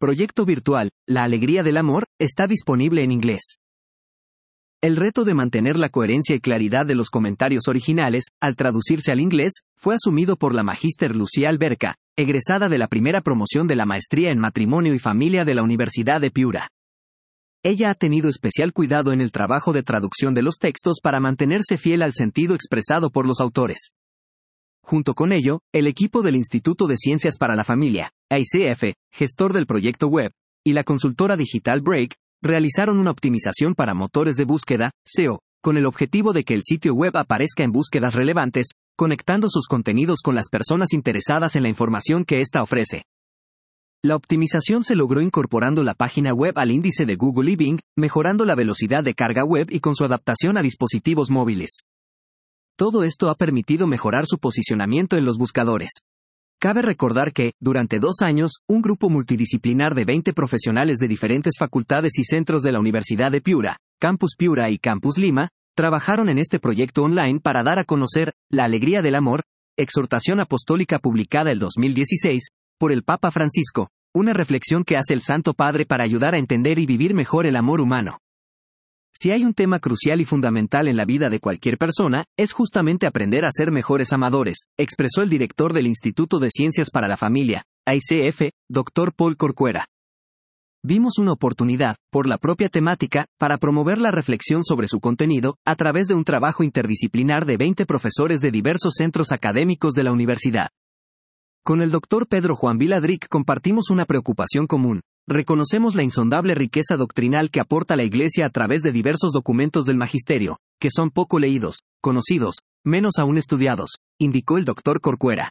proyecto virtual, La Alegría del Amor, está disponible en inglés. El reto de mantener la coherencia y claridad de los comentarios originales, al traducirse al inglés, fue asumido por la magíster Lucía Alberca, egresada de la primera promoción de la maestría en matrimonio y familia de la Universidad de Piura. Ella ha tenido especial cuidado en el trabajo de traducción de los textos para mantenerse fiel al sentido expresado por los autores. Junto con ello, el equipo del Instituto de Ciencias para la Familia, ICF, gestor del proyecto web, y la consultora digital Break, realizaron una optimización para motores de búsqueda, SEO, con el objetivo de que el sitio web aparezca en búsquedas relevantes, conectando sus contenidos con las personas interesadas en la información que ésta ofrece. La optimización se logró incorporando la página web al índice de Google y Bing, mejorando la velocidad de carga web y con su adaptación a dispositivos móviles. Todo esto ha permitido mejorar su posicionamiento en los buscadores. Cabe recordar que, durante 2 años, un grupo multidisciplinar de 20 profesionales de diferentes facultades y centros de la Universidad de Piura, Campus Piura y Campus Lima, trabajaron en este proyecto online para dar a conocer La Alegría del Amor, exhortación apostólica publicada el 2016, por el Papa Francisco, una reflexión que hace el Santo Padre para ayudar a entender y vivir mejor el amor humano. Si hay un tema crucial y fundamental en la vida de cualquier persona, es justamente aprender a ser mejores amadores, expresó el director del Instituto de Ciencias para la Familia, ICF, Dr. Paul Corcuera. Vimos una oportunidad, por la propia temática, para promover la reflexión sobre su contenido, a través de un trabajo interdisciplinar de 20 profesores de diversos centros académicos de la universidad. Con el Dr. Pedro Juan Viladric compartimos una preocupación común. Reconocemos la insondable riqueza doctrinal que aporta la Iglesia a través de diversos documentos del magisterio, que son poco leídos, conocidos, menos aún estudiados, indicó el Dr. Corcuera.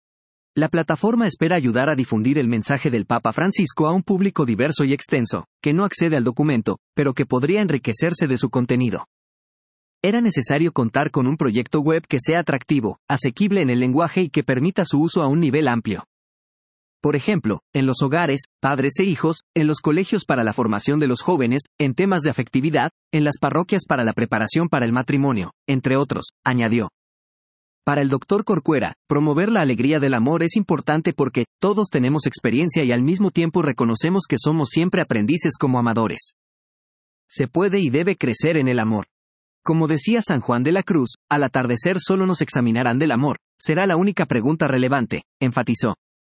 La plataforma espera ayudar a difundir el mensaje del Papa Francisco a un público diverso y extenso, que no accede al documento, pero que podría enriquecerse de su contenido. Era necesario contar con un proyecto web que sea atractivo, asequible en el lenguaje y que permita su uso a un nivel amplio. Por ejemplo, en los hogares, padres e hijos, en los colegios para la formación de los jóvenes, en temas de afectividad, en las parroquias para la preparación para el matrimonio, entre otros, añadió. Para el Dr. Corcuera, promover la alegría del amor es importante porque todos tenemos experiencia y al mismo tiempo reconocemos que somos siempre aprendices como amadores. Se puede y debe crecer en el amor. Como decía San Juan de la Cruz, al atardecer solo nos examinarán del amor, será la única pregunta relevante, enfatizó.